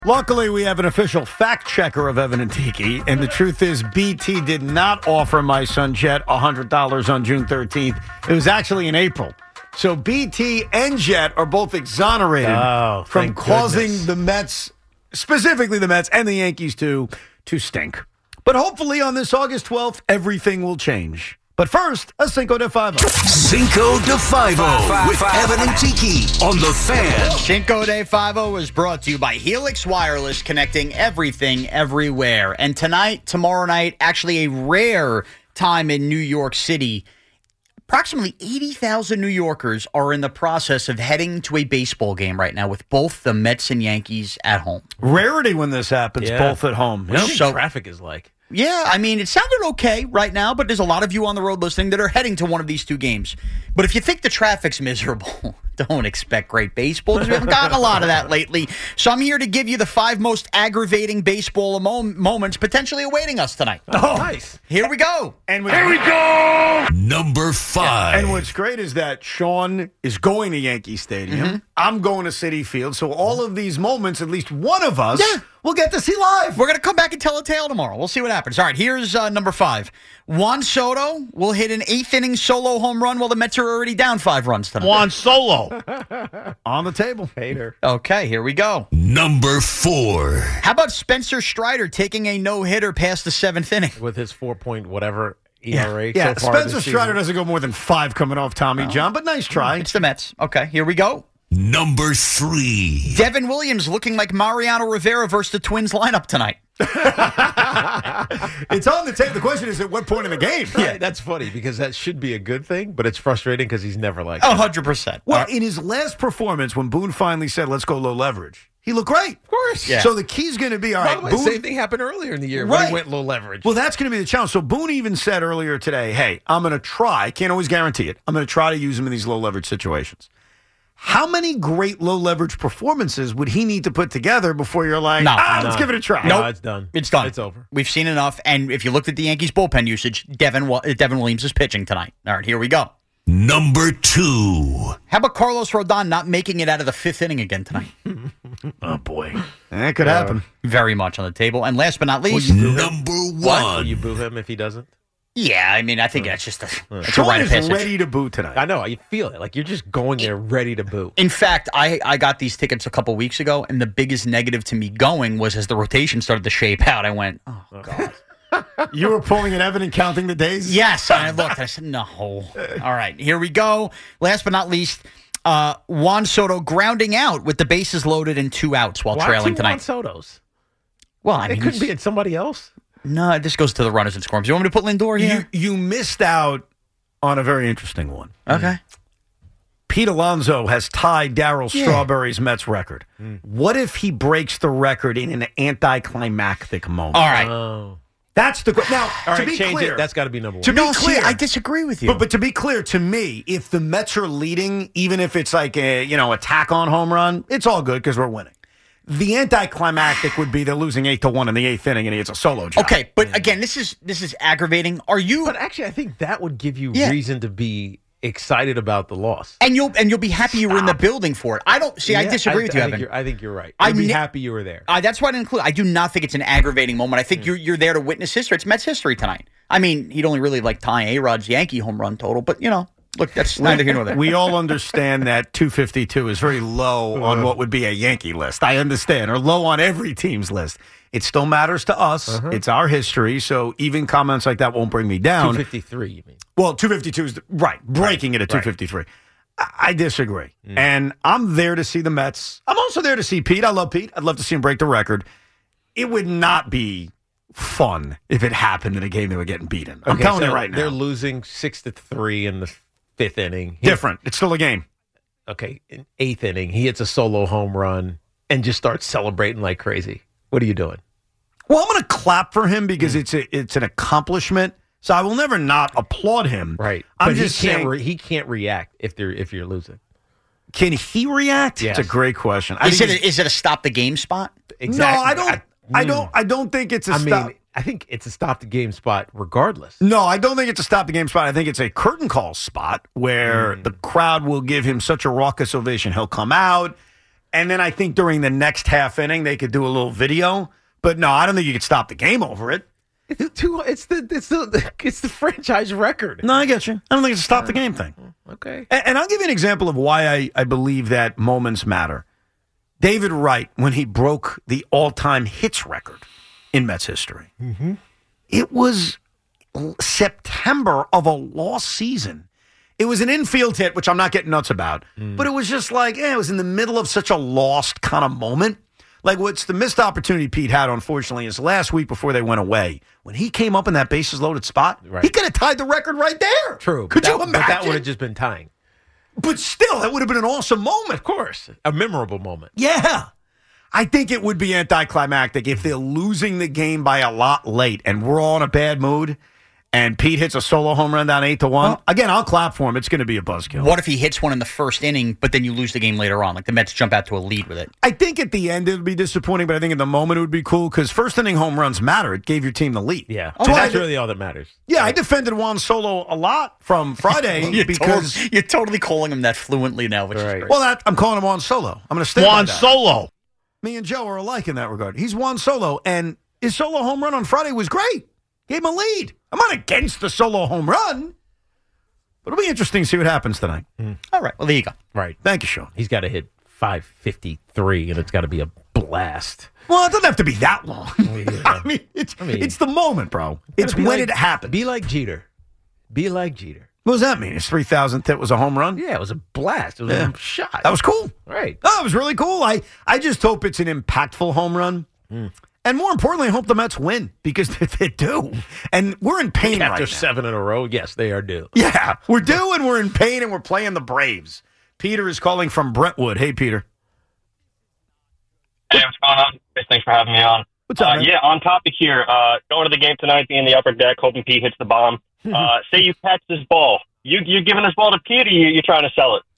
Luckily, we have an official fact checker of Evan and Tiki, and the truth is BT did not offer my son Jet $100 on June 13th. It was actually in April. So BT and Jet are both exonerated from causing the Mets, specifically the Mets and the Yankees to stink. But hopefully on this August 12th, everything will change. But first, a Cinco de Five. Cinco de Five with Evan and Tiki on The Fan. Cinco de Five was brought to you by Helix Wireless, connecting everything everywhere. And tonight, tomorrow night, actually a rare time in New York City. Approximately 80,000 New Yorkers are in the process of heading to a baseball game right now with both the Mets and Yankees at home. Rarity when this happens, both at home. What do you think traffic is like? Yeah, I mean, it sounded okay right now, but there's a lot of you on the road listening that are heading to one of these two games. But if you think the traffic's miserable, don't expect great baseball because we haven't gotten a lot of that lately. So I'm here to give you the 5 most aggravating baseball moments potentially awaiting us tonight. Oh, nice. Here we go. And here we go. Number 5. And what's great is that Sean is going to Yankee Stadium. Mm-hmm. I'm going to Citi Field. So all of these moments, at least one of us will get to see live. We're going to come back and tell a tale tomorrow. We'll see what happens. All right, here's number 5. Juan Soto will hit an 8th-inning solo home run while the Mets are already down 5 runs tonight. Juan Solo. On the table. Hater. Okay, here we go. Number 4. How about Spencer Strider taking a no-hitter past the 7th inning? With his 4-point whatever ERA Yeah, so far Spencer this Strider season. doesn't go more than 5 coming off Tommy John, but nice try. It's the Mets. Okay, here we go. Number 3. Devin Williams looking like Mariano Rivera versus the Twins lineup tonight. It's on the tape. The question is at what point in the game? Yeah, that's funny because that should be a good thing, but it's frustrating because he's never like 100%. Well, in his last performance, when Boone finally said, let's go low leverage, he looked great. Of course. Yeah. So the key's going to be, all By right, the way, Boone. same thing happened earlier in the year when Right. he went low leverage. Well, that's going to be the challenge. So Boone even said earlier today, hey, I'm going to try. Can't always guarantee it. I'm going to try to use him in these low leverage situations. How many great low leverage performances would he need to put together before you're like, let's give it a try? No, it's done. It's done. It's over. We've seen enough. And if you looked at the Yankees bullpen usage, Devin Williams is pitching tonight. All right, here we go. Number 2. How about Carlos Rodon not making it out of the 5th inning again tonight? Oh, boy. That could happen. Very much on the table. And last but not least, Number 1. Will you boo him if he doesn't? yeah, I mean, I think that's just that's a Sean rite of is passage. ready to boo tonight. I know. You feel it. Like you're just going there ready to boo. In fact, I got these tickets a couple weeks ago, and the biggest negative to me going was as the rotation started to shape out, I went, oh, God. You were pulling an Evan and counting the days? Yes, and I looked. I said, no. All right, here we go. Last but not least, Juan Soto grounding out with the bases loaded and 2 outs while Why trailing 2 Juan tonight. Sotos? Well, I mean, It couldn't be at somebody else. No, this goes to the runners and scoring. Do you want me to put Lindor here? You missed out on a very interesting one. Okay. Pete Alonso has tied Darryl Strawberry's Mets record. What if he breaks the record in an anticlimactic moment? All right. Oh. That's the now. All to right, be change clear, it. That's got to be number 1. to be No, see, clear, I disagree with you. But to be clear, to me, if the Mets are leading, even if it's like a tack-on home run, it's all good because we're winning. The anticlimactic would be they're losing 8-1 in the 8th inning and he gets a solo job. Okay, but again, this is aggravating. Are you? But actually, I think that would give you Yeah. reason to be excited about the loss. And you'll be happy you were in the building for it. I don't see. I disagree with you, Evan. I think you're right. I'm You'd be ni- happy you were there. That's why I didn't include. I do not think it's an aggravating moment. I think you're there to witness history. It's Mets history tonight. I mean, he'd only really like tying A-Rod's Yankee home run total, but look, that's neither here nor there. We all understand that 252 is very low on what would be a Yankee list. I understand, or low on every team's list. It still matters to us. It's our history, so even comments like that won't bring me down. 253, you mean? Well, 252 is breaking it at 253. I disagree. And I'm there to see the Mets. I'm also there to see Pete. I love Pete. I'd love to see him break the record. It would not be fun if it happened in a game they were getting beaten. I'm telling you right now. They're losing 6-3 in the 5th inning. Different. It's still a game. Okay, in 8th inning, he hits a solo home run and just starts celebrating like crazy. What are you doing? Well, I'm going to clap for him because it's an accomplishment. So I will never not applaud him. Right. I'm But just saying, he can't react if you're losing. can he react? Yes. It's a great question. Is it a stop the game spot? Exactly. No, I don't think it's a stop. mean, I think it's a stop the game spot regardless. No, I don't think it's a stop the game spot. I think it's a curtain call spot where the crowd will give him such a raucous ovation. He'll come out. And then I think during the next half inning, they could do a little video. But no, I don't think you could stop the game over it. It's the franchise record. No, I get you. I don't think it's a stop the game thing. Okay. And I'll give you an example of why I believe that moments matter. David Wright, when he broke the all-time hits record in Mets history, it was September of a lost season. It was an infield hit, which I'm not getting nuts about, but it was just like, it was in the middle of such a lost kind of moment. Like, what's the missed opportunity Pete had, unfortunately, is last week before they went away. When he came up in that bases-loaded spot, he could have tied the record right there. True. Could you imagine? But that would have just been tying. But still, that would have been an awesome moment. Of course. A memorable moment. Yeah. I think it would be anticlimactic if they're losing the game by a lot late and we're all in a bad mood and Pete hits a solo home run down 8-1. Again, I'll clap for him. It's going to be a buzzkill. What if he hits one in the first inning, but then you lose the game later on? Like the Mets jump out to a lead with it. I think at the end it would be disappointing, but I think at the moment it would be cool because first inning home runs matter. It gave your team the lead. Yeah. So That's really all that matters. Yeah, I defended Juan Solo a lot from Friday because you're totally calling him that fluently now, which is great. Well, I'm calling him Juan Solo. I'm going to stay Juan by that. Solo. Me and Joe are alike in that regard. He's Juan Solo, and his solo home run on Friday was great. Gave him a lead. I'm not against the solo home run, but it'll be interesting to see what happens tonight. All right. Well, there you go. Right. Thank you, Sean. He's got to hit 553, and it's got to be a blast. Well, it doesn't have to be that long. I mean, it's the moment, bro. It's when it happens. Be like Jeter. Be like Jeter. What does that mean? His 3,000th hit was a home run? Yeah, it was a blast. It was a shot. That was cool. Right. Oh, it was really cool. I just hope it's an impactful home run. And more importantly, I hope the Mets win because they do. And we're in pain right now. After 7 in a row, yes, they are due. Yeah, we're due and we're in pain and we're playing the Braves. Peter is calling from Brentwood. Hey, Peter. Hey, what's going on? Thanks for having me on. What's up, man? Yeah, on topic here. Going to the game tonight, being in the upper deck, hoping Pete hits the bomb. Say you catch this ball. You're giving this ball to Pete, or you're trying to sell it?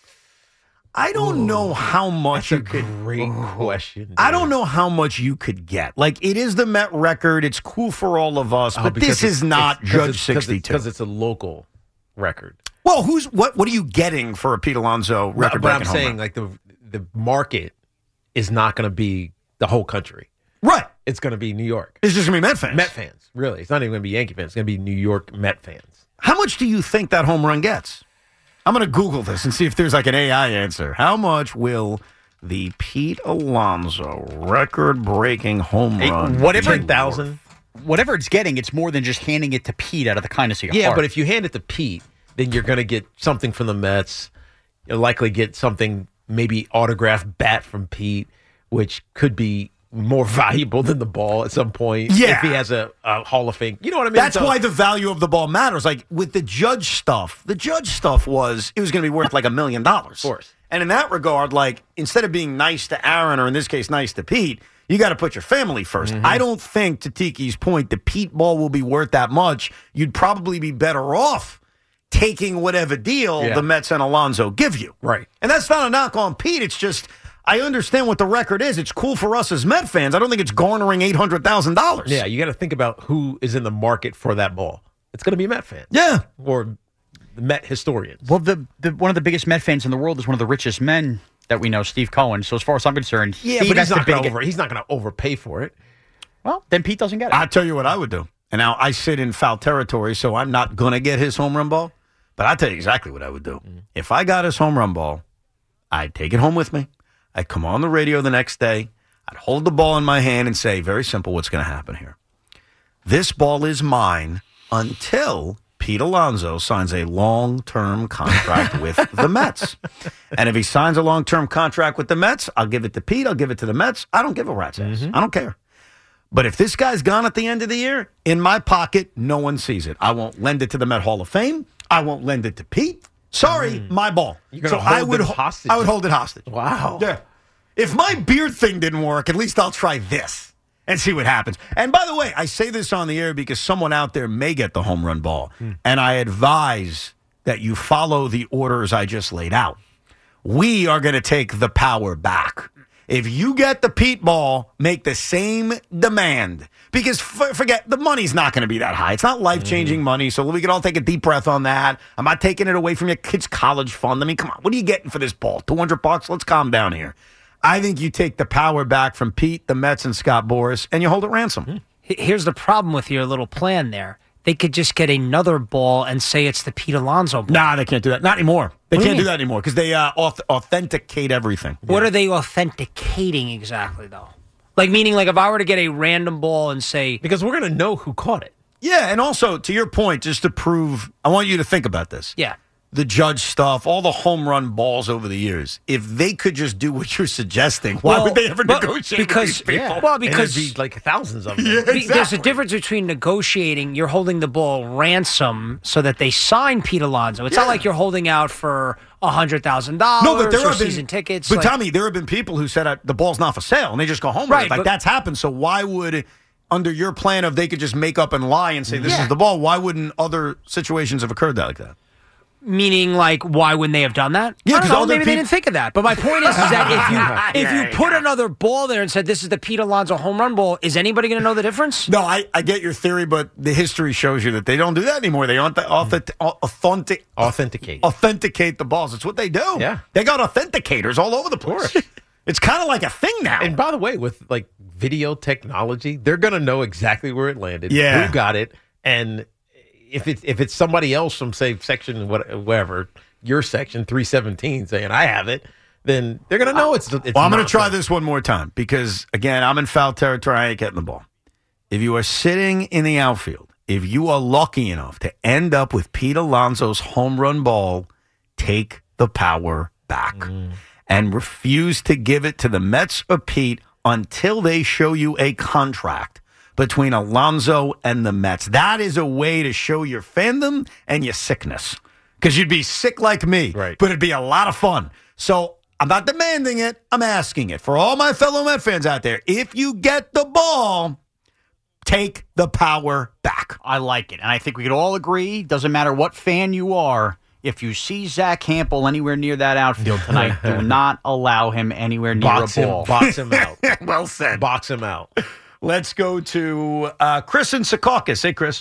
I don't know how much you could. Great question. I don't know how much you could get. Like, it is the Met record. It's cool for all of us, but this is not Judge 62. Because it's a local record. Well, what are you getting for a Pete Alonso record? But I'm saying, like, the market is not going to be the whole country. Right. It's going to be New York. It's just going to be Met fans. Met fans, really. It's not even going to be Yankee fans. It's going to be New York Met fans. How much do you think that home run gets? I'm going to Google this and see if there's like an AI answer. How much will the Pete Alonso record-breaking home run? Whatever 10,000. Whatever it's getting, it's more than just handing it to Pete out of the kindness of your Yeah, heart. but if you hand it to Pete, then you're going to get something from the Mets. You'll likely get something, maybe autographed bat from Pete, which could be more valuable than the ball at some point. Yeah. If he has a Hall of Fame. You know what I mean? That's why the value of the ball matters. Like with the Judge stuff was it was going to be worth like $1 million. Of course. And in that regard, like instead of being nice to Aaron or in this case nice to Pete, you got to put your family first. I don't think, to Tiki's point, the Pete ball will be worth that much. You'd probably be better off taking whatever deal the Mets and Alonso give you. Right. And that's not a knock on Pete. It's just I understand what the record is. It's cool for us as Met fans. I don't think it's garnering $800,000. Yeah, you got to think about who is in the market for that ball. It's going to be Met fans. Yeah. Or Met historians. Well, the one of the biggest Met fans in the world is one of the richest men that we know, Steve Cohen. So as far as I'm concerned, Yeah, Steve but has he's not to going to overpay for it. Well, then Pete doesn't get it. I'll tell you what I would do. And now I sit in foul territory, so I'm not going to get his home run ball. But I'll tell you exactly what I would do. If I got his home run ball, I'd take it home with me. I'd come on the radio the next day. I'd hold the ball in my hand and say, very simple, what's going to happen here? This ball is mine until Pete Alonso signs a long-term contract with the Mets. And if he signs a long-term contract with the Mets, I'll give it to Pete. I'll give it to the Mets. I don't give a rat's ass. I don't care. But if this guy's gone at the end of the year, in my pocket, no one sees it. I won't lend it to the Met Hall of Fame. I won't lend it to Pete. Sorry, my ball. You're gonna hold it hostage? I would hold it hostage. Wow. Yeah. If my beard thing didn't work, at least I'll try this and see what happens. And by the way, I say this on the air because someone out there may get the home run ball. And I advise that you follow the orders I just laid out. We are going to take the power back. If you get the Pete ball, make the same demand. Because forget, the money's not going to be that high. It's not life-changing money, so we can all take a deep breath on that. I'm not taking it away from your kid's college fund. I mean, come on, what are you getting for this ball? $200? Let's calm down here. I think you take the power back from Pete, the Mets, and Scott Boras, and you hold it ransom. Here's the problem with your little plan there. They could just get another ball and say it's the Pete Alonso ball. Nah, they can't do that. Not anymore. They What do you can't do mean? that anymore because they authenticate everything. What are they authenticating exactly, though? Like, meaning, like, if I were to get a random ball and say... Because we're going to know who caught it. Yeah, and also, to your point, just to prove, I want you to think about this. Yeah. The Judge stuff, all the home run balls over the years. If they could just do what you're suggesting, why would they ever negotiate because, with these people? Well, And because there'd be like thousands of them. there's a difference between negotiating. You're holding the ball ransom so that they sign Pete Alonso. It's not like you're holding out for $100,000 No, but there or have been season tickets. But like- Tommy, there have been people who said the ball's not for sale, and they just go home with Right, it. Like but- that's happened. So why would, under your plan of they could just make up and lie and say this is the ball? Why wouldn't other situations have occurred like that? Meaning, like, why wouldn't they have done that? Yeah, I don't 'cause know, other maybe they peop- didn't think of that. But my point is that if you put another ball there and said this is the Pete Alonso home run ball, is anybody going to know the difference? No, I get your theory, but the history shows you that they don't do that anymore. They Authenticate. authenticate the balls. It's what they do. Yeah. They got authenticators all over the place. It's kind of like a thing now. And by the way, with like video technology, they're going to know exactly where it landed, Yeah. who got it, and if it's somebody else from say section whatever, your section 317 saying I have it, then they're going to know it's. Well, I'm going not to try them. this one more time because, again, I'm in foul territory. I ain't getting the ball. If you are sitting in the outfield, if you are lucky enough to end up with Pete Alonso's home run ball, take the power back and refuse to give it to the Mets or Pete until they show you a contract between Alonso and the Mets. That is a way to show your fandom and your sickness because you'd be sick like me, Right. but it'd be a lot of fun. So I'm not demanding it. I'm asking it. For all my fellow Met fans out there, if you get the ball, take the power back. I like it. And I think we could all agree, doesn't matter what fan you are, if you see Zach Campbell anywhere near that outfield tonight, do not allow him anywhere near box a him, ball. box him out, Well said. box him out. Let's go to Chris in Secaucus. Hey, Chris.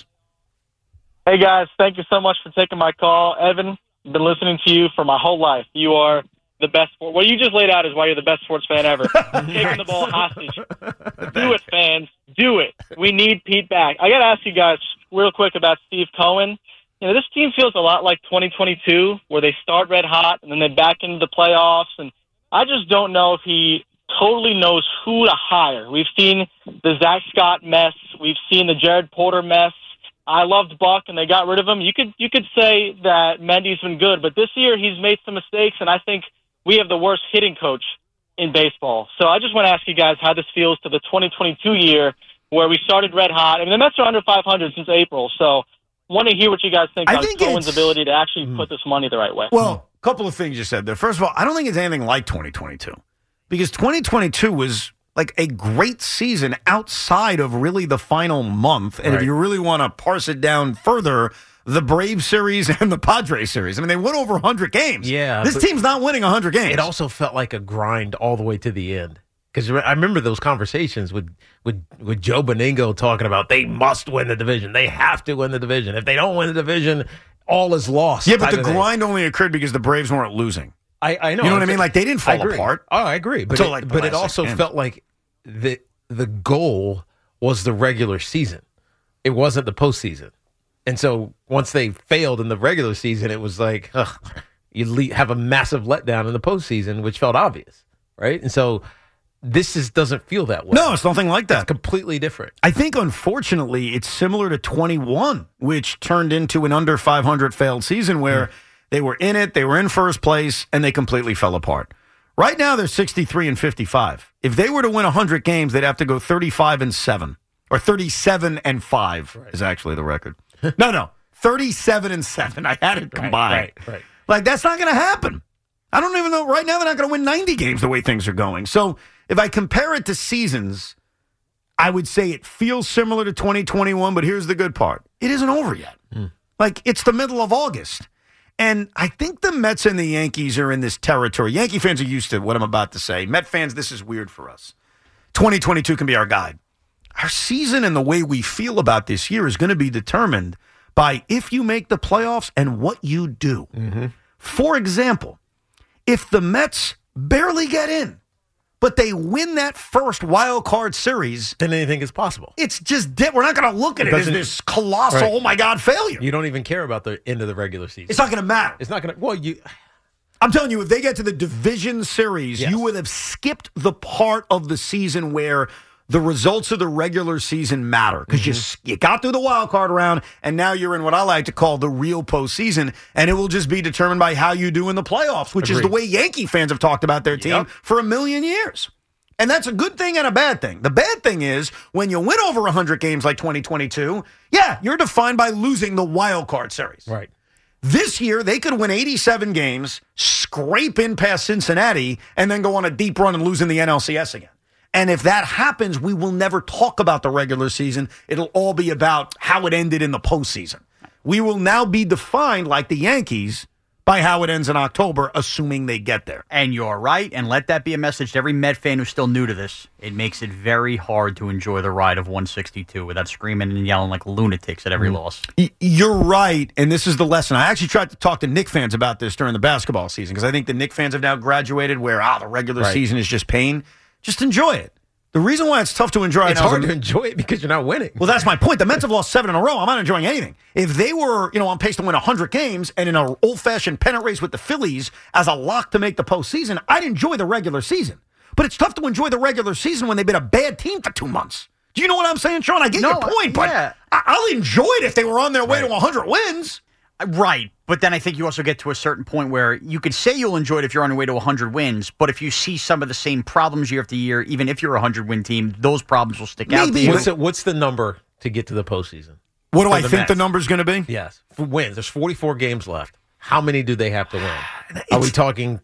Hey, guys. Thank you so much for taking my call. Evan, I've been listening to you for my whole life. You are the best. What you just laid out is why you're the best sports fan ever. Taking the ball hostage. Do it, fans. Do it. We need Pete back. I got to ask you guys real quick about Steve Cohen. You know, this team feels a lot like 2022, where they start red hot and then they back into the playoffs. And I just don't know if he totally knows who to hire. We've seen the Zach Scott mess. We've seen the Jared Porter mess. I loved Buck, and they got rid of him. You could say that Mendy's been good, but this year he's made some mistakes, and I think we have the worst hitting coach in baseball. So I just want to ask you guys how this feels to the 2022 year where we started red hot. I mean, the Mets are under 500 since April, so want to hear what you guys think I about think Cohen's it's- ability to actually put this money the right way. Well, a couple of things you said there. First of all, I don't think it's anything like 2022 because 2022 was like a great season outside of really the final month. And if Right. you really want to parse it down further, the Braves series and the Padres series. I mean, they won over 100 games. Yeah, This but- team's not winning 100 games. It also felt like a grind all the way to the end. Because I remember those conversations with Joe Beningo talking about they must win the division. They have to win the division. If they don't win the division, all is lost. Yeah, but type the of thing. grind only occurred because the Braves weren't losing. I know. You know what I mean? Like, they didn't fall I agree. apart. Oh, I agree. But Until, like, the but it last also 6 games. felt like the goal was the regular season. It wasn't the postseason. And so once they failed in the regular season, it was like, you have a massive letdown in the postseason, which felt obvious, right? And so this doesn't feel that way. No, it's nothing like that. It's completely different. I think, unfortunately, it's similar to 21, which turned into an under 500 failed season where they were in it, they were in first place, and they completely fell apart. Right now, they're 63 and 55. If they were to win 100 games, they'd have to go 35 and 7, or 37 and 5 is actually the record. No, 37 and 7. I had it combined. Right. Like, that's not going to happen. I don't even know. Right now, they're not going to win 90 games the way things are going. So if I compare it to seasons, I would say it feels similar to 2021, but here's the good part. It isn't over yet. Like, it's the middle of August. And I think the Mets and the Yankees are in this territory. Yankee fans are used to what I'm about to say. Met fans, this is weird for us. 2022 can be our guide. Our season and the way we feel about this year is going to be determined by if you make the playoffs and what you do. For example, if the Mets barely get in, but they win that first wild card series, Then anything is possible. it's just we're not going to look at it as doesn't- this colossal, Right. oh my God, failure. You don't even care about the end of the regular season. It's not going to matter. It's not going to. Well, you. I'm telling you, if they get to the division series, Yes. you would have skipped the part of the season where the results of the regular season matter because you got through the wild card round, and now you're in what I like to call the real postseason, and it will just be determined by how you do in the playoffs, which is the Agreed. way Yankee fans have talked about their team Yep. for a million years. And that's a good thing and a bad thing. The bad thing is when you win over 100 games like 2022, yeah, you're defined by losing the wild card series. Right. This year, they could win 87 games, scrape in past Cincinnati, and then go on a deep run and lose in the NLCS again. And if that happens, we will never talk about the regular season. It'll all be about how it ended in the postseason. We will now be defined, like the Yankees, by how it ends in October, assuming they get there. And you're right, and let that be a message to every Met fan who's still new to this. It makes it very hard to enjoy the ride of 162 without screaming and yelling like lunatics at every loss. You're right, and this is the lesson. I actually tried to talk to Knick fans about this during the basketball season because I think the Knick fans have now graduated where, the regular Right. season is just pain. Just enjoy it. The reason why it's tough to enjoy It's now is hard to enjoy it because you're not winning. well, that's my point. The Mets have lost 7 in a row. I'm not enjoying anything. If they were, on pace to win 100 games and in an old-fashioned pennant race with the Phillies as a lock to make the postseason, I'd enjoy the regular season. But it's tough to enjoy the regular season when they've been a bad team for 2 months. Do you know what I'm saying, Sean? I get No, your point, but yeah. I'll enjoy it if they were on their way Right. to 100 wins. Right, but then I think you also get to a certain point where you could say you'll enjoy it if you're on your way to 100 wins, but if you see some of the same problems year after year, even if you're a 100-win team, those problems will stick out to Maybe. you. What's the number to get to the postseason? What do For I the think Mets. the number's going to be? Yes, for wins. There's 44 games left. How many do they have to win? Are we talking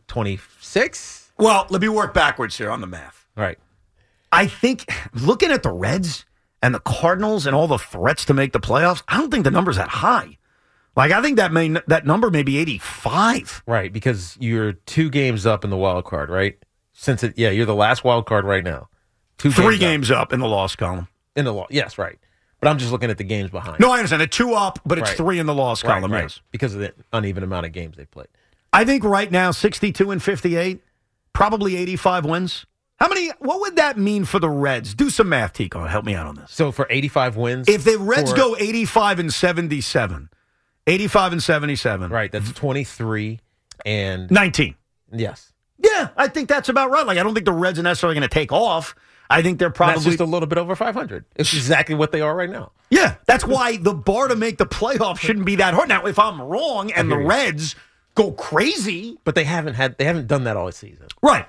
26? Well, let me work backwards here on the math. Right. I think looking at the Reds and the Cardinals and all the threats to make the playoffs, I don't think the number's that high. Like, I think that number may be 85. Right, because you're 2 games up in the wild card, right? You're the last wild card right now. 3 games up in the loss column. in the yes, right. But I'm just looking at the games behind. No, I understand. They're 2 up, but it's Right. 3 in the loss column, right, yes. because of the uneven amount of games they played. I think right now, 62 and 58, probably 85 wins. What would that mean for the Reds? Do some math, Tico. Help me out on this. So for 85 wins, If the Reds go 85 and 77, 85 and 77. right, that's 23 and 19. yes. Yeah, I think that's about right. Like, I don't think the Reds are necessarily going to take off. I think they're That's probably just a little bit over 500. It's exactly what they are right now. Yeah, that's why the bar to make the playoffs shouldn't be that hard. Now, if I'm wrong and the hear you. Reds go crazy, But they haven't done that all season. right?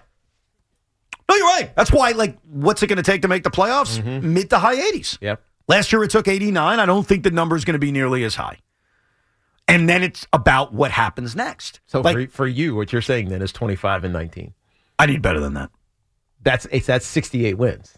No, you're right. That's why, what's it going to take to make the playoffs? Mid to high 80s. Yep. Last year it took 89. I don't think the number is going to be nearly as high. And then it's about what happens next. So for you, what you're saying then is 25 and 19. I need better than that. That's 68 wins.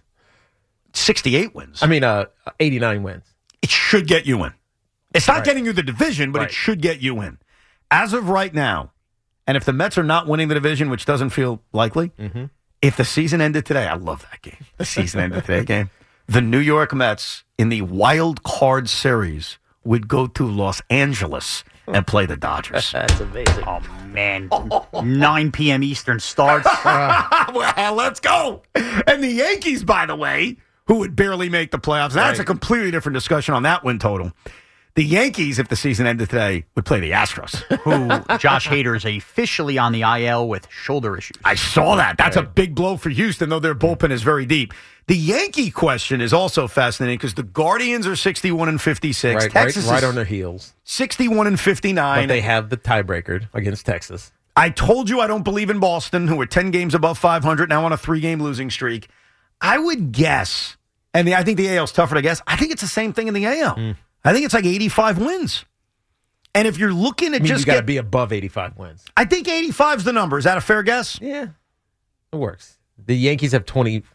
68 wins. I mean, 89 wins. It should get you in. It's not Right. getting you the division, but Right. it should get you in. As of right now, and if the Mets are not winning the division, which doesn't feel likely, if the season ended today, I love that game. The season ended today game. The New York Mets in the wild card series would go to Los Angeles and play the Dodgers. That's amazing. Oh, man. 9 p.m. Eastern starts. Well, let's go. And the Yankees, by the way, who would barely make the playoffs. That's a Right. completely different discussion on that win total. The Yankees, if the season ended today, would play the Astros. Who Josh Hader is officially on the IL with shoulder issues. I saw that. That's a big blow for Houston, though their bullpen is very deep. The Yankee question is also fascinating because the Guardians are 61 and 56. Right, Texas right is on their heels. 61 and 59. But they have the tiebreaker against Texas. I told you I don't believe in Boston, who are 10 games above 500, now on a 3-game losing streak. I would guess, and I think the AL's tougher to guess, I think it's the same thing in the AL. I think it's like 85 wins. And if you're looking at You just got to be above 85 wins. I think 85 is the number. Is that a fair guess? Yeah, it works. The Yankees have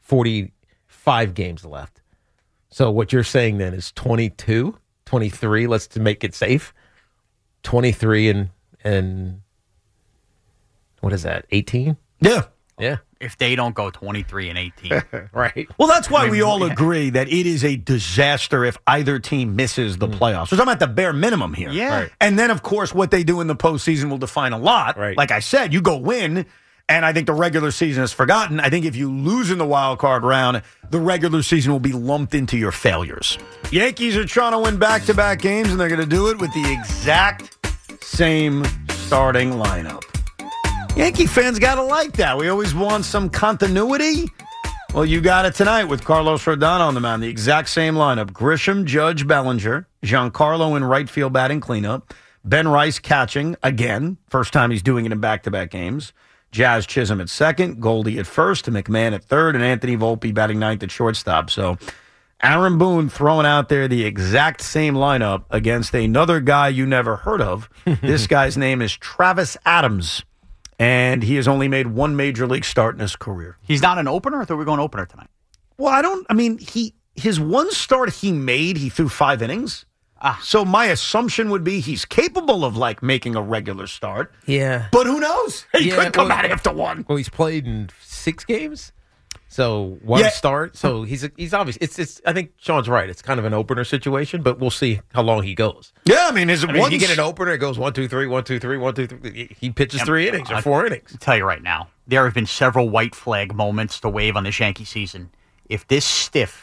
45 games left. So what you're saying then is 22, 23, let's to make it safe. 23 and what is that? 18? Yeah. Yeah. If they don't go 23 and 18. Right. Well, that's why we all agree that it is a disaster if either team misses the playoffs. We're talking about the bare minimum here. Yeah. Right. And then, of course, what they do in the postseason will define a lot. Right. Like I said, you go win, And I think the regular season is forgotten. I think if you lose in the wild card round, the regular season will be lumped into your failures. Yankees are trying to win back-to-back games, and they're going to do it with the exact same starting lineup. Yankee fans got to like that. We always want some continuity. Well, you got it tonight with Carlos Rodon on the mound. The exact same lineup. Grisham, Judge, Bellinger. Giancarlo in right field batting cleanup. Ben Rice catching again. First time he's doing it in back-to-back games. Jazz Chisholm at second. Goldie at first. McMahon at third. And Anthony Volpe batting ninth at shortstop. So Aaron Boone throwing out there the exact same lineup against another guy you never heard of. This guy's name is Travis Adams. And he has only made one major league start in his career. He's not an opener? I thought we were going opener tonight. Well, his one start he made, he threw 5 innings. So my assumption would be he's capable of, making a regular start. Yeah. But who knows? He could come out after one. Well, he's played in 6 games. So one start. So he's obvious. It's. I think Sean's right. It's kind of an opener situation, but we'll see how long he goes. Yeah, if you get an opener, it goes 1, 2, 3, 1, 2, 3, 1, 2, 3. He pitches 3 innings or 4 innings. I'll tell you right now, there have been several white flag moments to wave on this Yankee season. If this stiff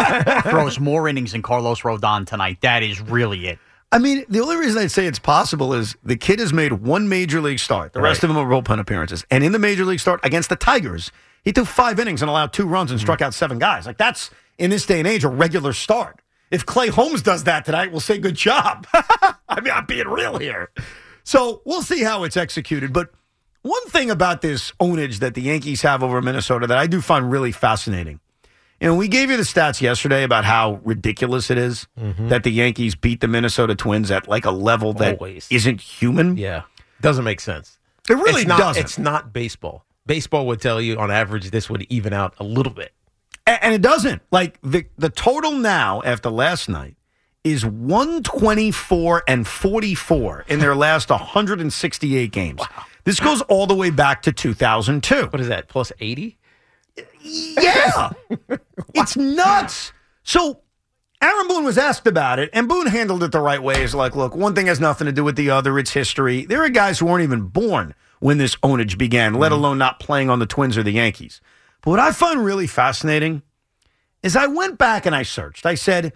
throws more innings than Carlos Rodon tonight, that is really it. The only reason I'd say it's possible is the kid has made one major league start. The rest of them are bullpen appearances. And in the major league start against the Tigers, he threw 5 innings and allowed 2 runs and struck out 7 guys. That's, in this day and age, a regular start. If Clay Holmes does that tonight, we'll say good job. I'm being real here. So we'll see how it's executed. But one thing about this ownage that the Yankees have over Minnesota that I do find really fascinating. We gave you the stats yesterday about how ridiculous it is that the Yankees beat the Minnesota Twins at a level that isn't human. Yeah. Doesn't make sense. It really doesn't. It's not baseball. Baseball would tell you, on average, this would even out a little bit. And it doesn't. The total now, after last night, is 124-44 in their last 168 games. Wow. This goes all the way back to 2002. What is that, plus 80? Yeah. It's nuts. So Aaron Boone was asked about it, and Boone handled it the right way. He's like, look, one thing has nothing to do with the other. It's history. There are guys who weren't even born when this ownage began, let alone not playing on the Twins or the Yankees. But what I find really fascinating is I went back and I searched. I said,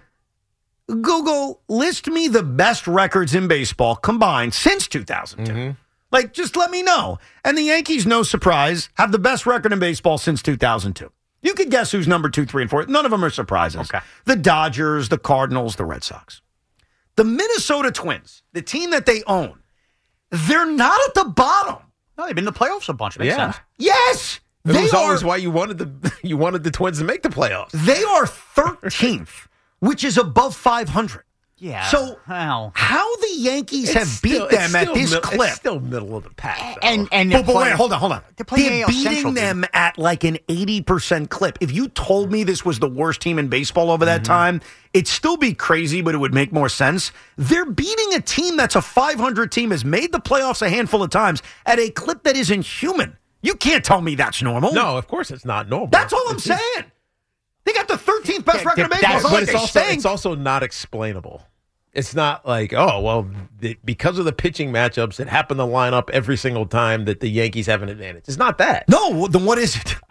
Google, list me the best records in baseball combined since 2002. Just let me know. And the Yankees, no surprise, have the best record in baseball since 2002. You could guess who's number 2, 3, and 4. None of them are surprises. Okay. The Dodgers, the Cardinals, the Red Sox. The Minnesota Twins, the team that they own, they're not at the bottom. No, they've been in the playoffs a bunch. Makes sense. Yes. It was always why you wanted the Twins to make the playoffs. They are 13th, which is above 500. Yeah. So how the Yankees have beat them at this clip? It's still middle of the pack. And but wait, hold on. They're beating them at an 80% clip. If you told me this was the worst team in baseball over that time, it'd still be crazy, but it would make more sense. They're beating a team that's a 500 team, has made the playoffs a handful of times at a clip that isn't human. You can't tell me that's normal. No, of course it's not normal. That's all I'm saying. They got the 13th best record in baseball. But it's also not explainable. It's not like, because of the pitching matchups that happen to line up every single time that the Yankees have an advantage. It's not that. No, then what is it?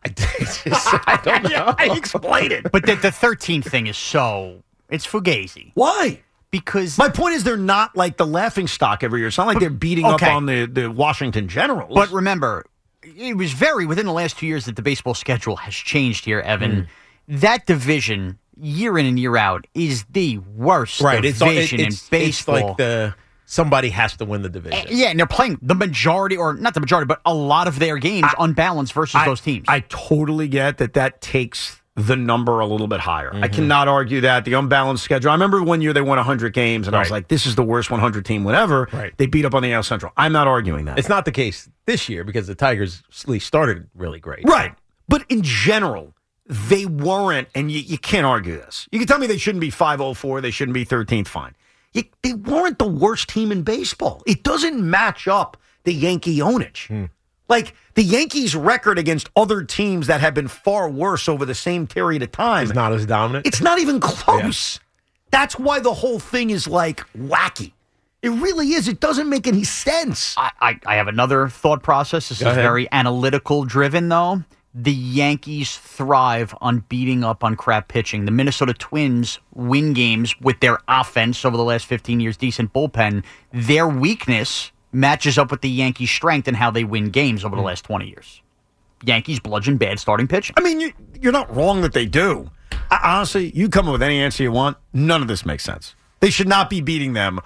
I don't know. I explain it. But the 13th thing is it's fugazi. Why? Because my point is they're not like the laughing stock every year. It's not like they're beating up on the Washington Generals. But remember, it was within the last 2 years that the baseball schedule has changed here, Evan. That division, year in and year out, is the worst division in baseball. It's like somebody has to win the division. And they're playing the majority, or not the majority, but a lot of their games unbalanced versus those teams. I totally get that takes the number a little bit higher. I cannot argue that. The unbalanced schedule. I remember one year they won 100 games, and I was like, this is the worst 100 team whatever. Right. They beat up on the AL Central. I'm not arguing that. It's not the case this year because the Tigers started really great. Right. But in general, they weren't, and you can't argue this. You can tell me they shouldn't be 504, they shouldn't be 13th, fine. They weren't the worst team in baseball. It doesn't match up the Yankee ownage. Like, the Yankees' record against other teams that have been far worse over the same period of time is not as dominant. It's not even close. Yeah. That's why the whole thing is, wacky. It really is. It doesn't make any sense. I have another thought process. This is ahead. very analytical driven, though. The Yankees thrive on beating up on crap pitching. The Minnesota Twins win games with their offense over the last 15 years, decent bullpen. Their weakness matches up with the Yankees' strength and how they win games over the last 20 years. Yankees bludgeon bad starting pitching. I mean, you're not wrong that they do. Honestly, you come up with any answer you want. None of this makes sense. They should not be beating them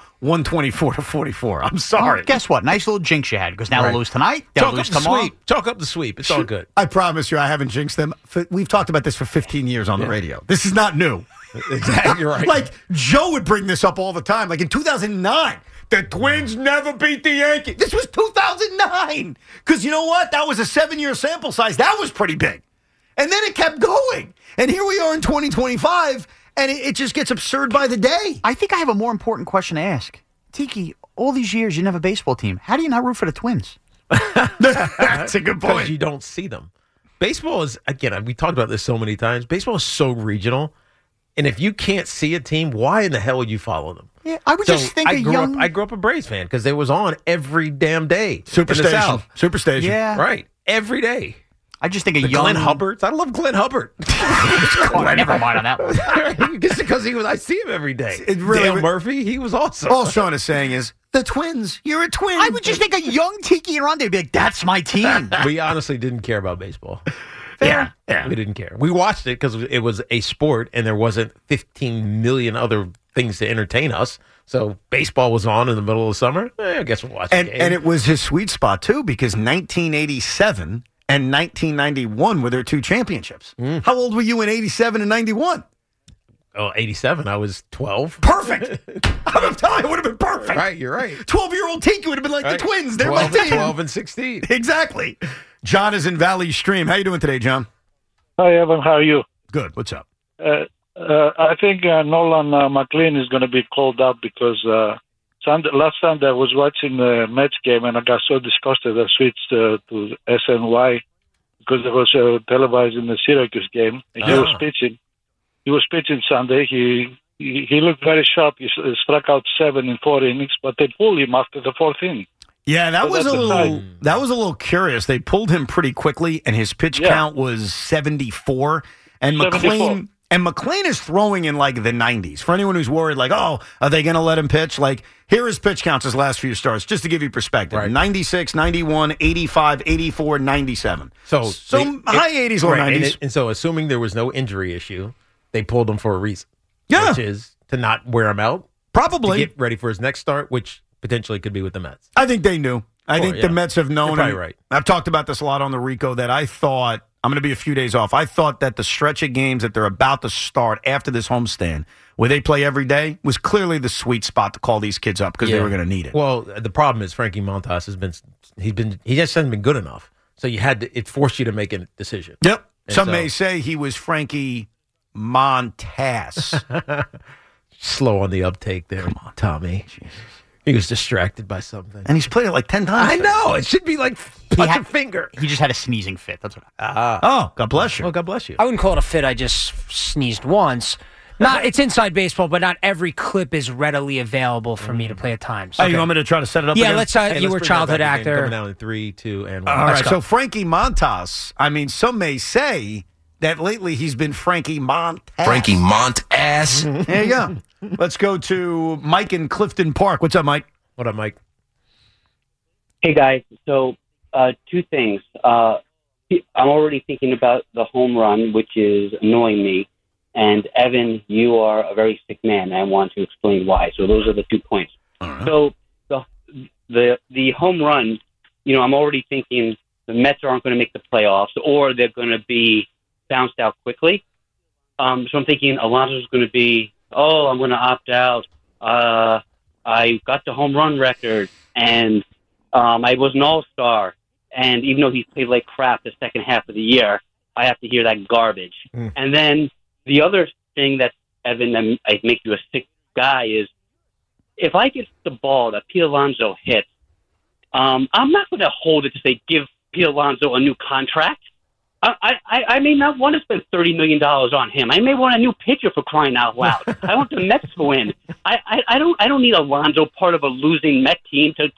124-44. I'm sorry. Well, guess what? Nice little jinx you had because now Right. they'll lose tonight. They'll lose tomorrow. Chalk up the sweep. It's all good. I promise you, I haven't jinxed them. We've talked about this for 15 years on the radio. This is not new. Exactly. You're right. Like, Joe would bring this up all the time. Like in 2009, the Twins never beat the Yankees. This was 2009. Because you know what? That was a 7-year sample size. That was pretty big. And then it kept going. And here we are in 2025, and it just gets absurd by the day. I think I have a more important question to ask. Tiki, all these years you didn't have a baseball team. How do you not root for the Twins? That's a good Because point. you don't see them. Baseball is, again, we talked about this so many times. Baseball is so regional. And if you can't see a team, why in the hell would you follow them? Yeah, I would just think I a grew young... up. I grew up a Braves fan because they was on every damn day. in the Superstation. South. Superstation. Yeah. Right. Every day. I just think a The young... Glenn Hubbards. I love Glenn Hubbard. Oh, never mind on that one. Just because I see him every day. It really- Dale Murphy, he was awesome. All Sean is saying is, the Twins. You're a twin. I would just think a young Tiki and Ronde would be like, that's my team. We honestly didn't care about baseball. Yeah. We didn't care. We watched it because it was a sport and there wasn't 15 million other things to entertain us. So baseball was on in the middle of the summer. I guess we'll watch And, the game. and it was his sweet spot, too, because 1987 and 1991 were their two championships. How old were you in 87 and 91? Oh, 87, I was 12. Perfect. I'm telling you, it would have been perfect. Right, you're right. 12-year-old Tiki would have been like Right. the Twins. They're my 12, team. 12 and 16. Exactly. John is in Valley Stream. How you doing today, John? Hi, Evan. How are you? Good. What's up? I think Nolan McLean is going to be called up because last Sunday I was watching the Mets game and I got so disgusted I switched to SNY because there was televising the Syracuse game. And he was pitching. He was pitching Sunday. He looked very sharp. He struck out 7 in 4 innings, but they pulled him after the 4th inning. Yeah, that So was a that's a little. sign. That was a little curious. They pulled him pretty quickly, and his pitch count was 74. And 74. McLean is throwing in like the 90s. For anyone who's worried, like, oh, are they going to let him pitch? Like, here his pitch counts his last few starts, just to give you perspective: Right. 96, 91, 85, 84, 97. So High 80s, low right, 90s. And so, assuming there was no injury issue, they pulled him for a reason. Yeah. Which is to not wear him out, to Probably. get ready for his next start, which potentially could be with the Mets. I think they knew. I think the yeah. Mets have known. You're probably and right. I've talked about this a lot on the Rico that I thought I'm going to be a few days off. I thought that the stretch of games that they're about to start after this homestand, where they play every day, was clearly the sweet spot to call these kids up because they were going to need it. Well, the problem is Frankie Montas he just hasn't been good enough. So it forced you to make a decision. Yep. And Some so- may say he was Frankie Montas. Slow on the uptake there, Tommy. He was distracted by something. And he's played it like 10 times. I know. It should be like touch a finger. He just had a sneezing fit. That's what. Oh, God bless you. Well, God bless you. I wouldn't call it a fit. I just sneezed once. It's inside baseball, but not every clip is readily available for me to play at times. Hey, you want me to try to set it up Yeah, again? let's. Hey, You let's were a bring childhood that back again. actor. Coming out in 3, 2, and 1. All right, go. so Frankie Montas, I mean, some may say that lately he's been Frankie Montas. Frankie Mont-ass. There you go. Let's go to Mike in Clifton Park. What's up, Mike? What up, Mike? Hey guys, so 2 things. I'm already thinking about the home run, which is annoying me. And Evan, you are a very sick man. I want to explain why. So those are the 2 points. So the home run, I'm already thinking the Mets aren't going to make the playoffs, or they're going to be bounced out quickly. So I'm thinking Alonso's going to be, I'm going to opt out. I got the home run record, and I was an all-star. And even though he's played like crap the second half of the year, I have to hear that garbage. And then the other thing that, Evan, I make you a sick guy is if I get the ball that Pete Alonso hits, I'm not going to hold it to say give Pete Alonso a new contract. I may not want to spend $30 million on him. I may want a new pitcher, for crying out loud. I want the Mets to win. I don't need Alonso part of a losing Met team to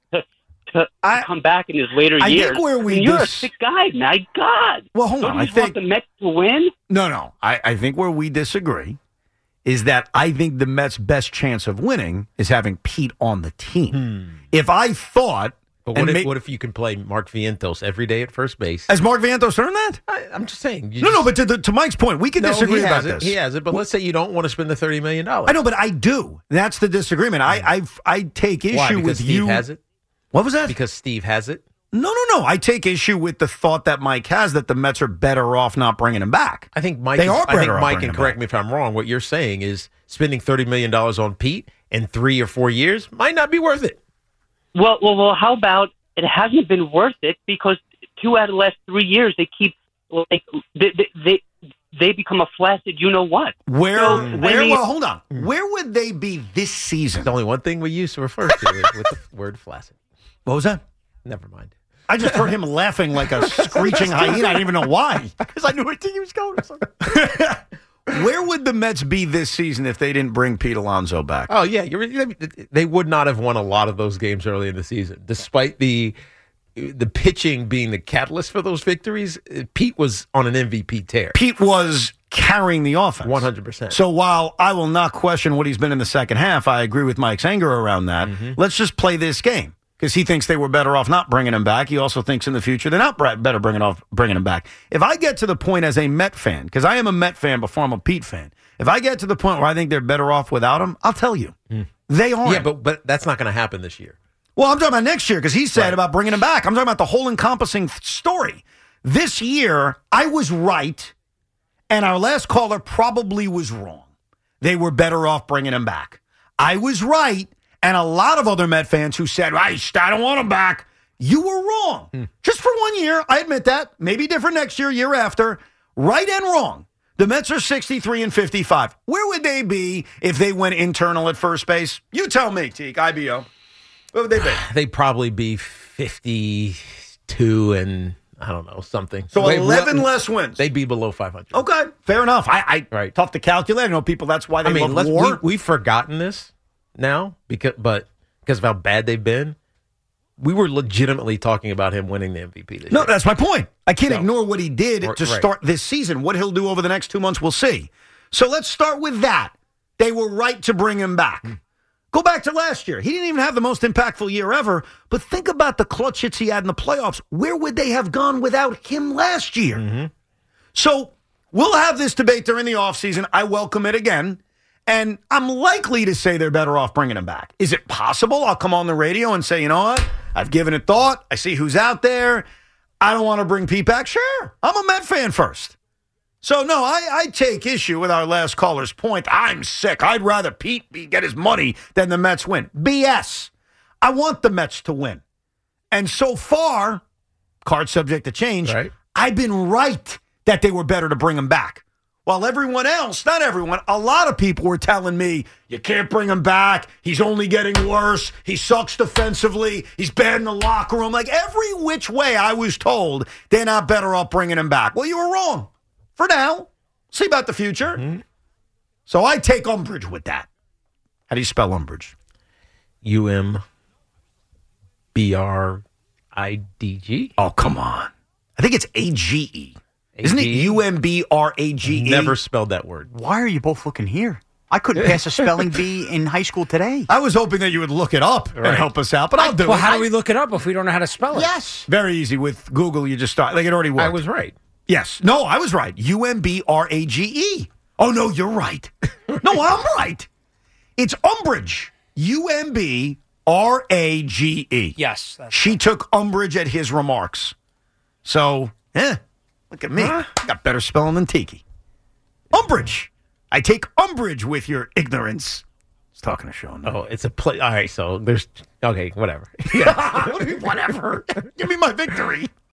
come back in his later years. I think where you're a sick guy, my God. Well, hold Don't on. you I just think want the Mets to win? No. I think where we disagree is that I think the Mets' best chance of winning is having Pete on the team. If I thought... But what if you can play Mark Vientos every day at first base? Has Mark Vientos earned that? I'm just saying. No, but to Mike's point, we can disagree about this. He has it, but let's say you don't want to spend the $30 million. I know, but I do. That's the disagreement. I take issue Why? Because with Steve you. has it? What was that? Because Steve has it? No. I take issue with the thought that Mike has that the Mets are better off not bringing him back. I think Mike. They are better I think off Mike, bringing and him correct back. me if I'm wrong. What you're saying is spending $30 million on Pete in 3 or 4 years might not be worth it. Well, how about it hasn't been worth it because 2 out of the last 3 years they keep like they become a flaccid what. Well, hold on. Where would they be this season? There's only one thing we use to refer to it with the word flaccid. What was that? Never mind. I just heard him laughing like a screeching hyena. I didn't even know why. Because I knew where he was going. Where would the Mets be this season if they didn't bring Pete Alonso back? Oh, yeah. They would not have won a lot of those games early in the season. Despite the pitching being the catalyst for those victories, Pete was on an MVP tear. Pete was carrying the offense. 100%. So while I will not question what he's been in the second half, I agree with Mike's anger around that. Let's just play this game. Because he thinks they were better off not bringing him back. He also thinks in the future they're not better bringing him back. If I get to the point as a Met fan, because I am a Met fan before I'm a Pete fan, if I get to the point where I think they're better off without him, I'll tell you. They are. Yeah, but that's not going to happen this year. Well, I'm talking about next year because he said about bringing him back. I'm talking about the whole encompassing story. This year, I was right, and our last caller probably was wrong. They were better off bringing him back. I was right. And a lot of other Met fans who said, I don't want him back. You were wrong. Just for 1 year. I admit that. Maybe different next year after. Right and wrong. The Mets are 63 and 55. Where would they be if they went internal at first base? You tell me, Teak, IBO. Where would they be? They'd probably be 52 and, I don't know, something. So 11 less wins. They'd be below 500. Okay, fair enough. Right. Tough to calculate. I know people, that's why they love war. We've forgotten this now because of how bad they've been. We were legitimately talking about him winning the MVP this year. No, that's my point. I can't ignore what he did to start this season. What he'll do over the next 2 months, we'll see. So let's start with that. They were right to bring him back. Go back to last year. He didn't even have the most impactful year ever, but think about the clutch hits he had in the playoffs. Where would they have gone without him last year? So we'll have this debate during the offseason. I welcome it again. And I'm likely to say they're better off bringing him back. Is it possible I'll come on the radio and say, you know what? I've given it thought. I see who's out there. I don't want to bring Pete back. Sure. I'm a Met fan first. So, no, I take issue with our last caller's point. I'm sick. I'd rather Pete get his money than the Mets win. BS. I want the Mets to win. And so far, card subject to change, I've been right that they were better to bring him back. While everyone else, not everyone, a lot of people were telling me, you can't bring him back. He's only getting worse. He sucks defensively. He's bad in the locker room. Like every which way I was told, they're not better off bringing him back. Well, you were wrong. For now. See about the future. So I take umbrage with that. How do you spell umbrage? UMBRIDG. Oh, come on. I think it's AGE. Isn't it UMBRAGE? Never spelled that word. Why are you both looking here? I couldn't pass a spelling bee in high school today. I was hoping that you would look it up and help us out, but I'll do it. Well, how do we look it up if we don't know how to spell it? Yes. Very easy. With Google, you just start. Like it already worked. I was right. Yes. No, I was right. UMBRAGE. Oh, no, you're right. No, I'm right. It's umbrage. UMBRAGE. Yes. She took umbrage at his remarks. So, look at me. I got better spelling than Tiki. Umbrage. I take umbrage with your ignorance. It's talking to Sean. Oh, it's a play. All right, so there's... Okay, whatever. Whatever. Give me my victory.